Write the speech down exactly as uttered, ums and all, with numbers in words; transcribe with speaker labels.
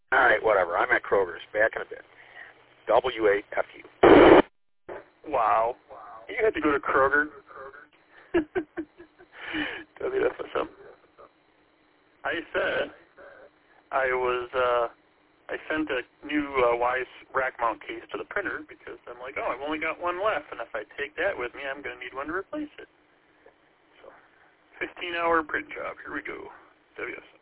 Speaker 1: All right, whatever. I'm at Kroger's. Back in a bit. W A F U.
Speaker 2: Wow. You had to go to Kroger? W F S M. I said I was, uh, I sent a new uh, Wise rack mount case to the printer because I'm like, oh, I've only got one left, and if I take that with me, I'm going to need one to replace it. So, fifteen-hour print job. Here we go. W S M.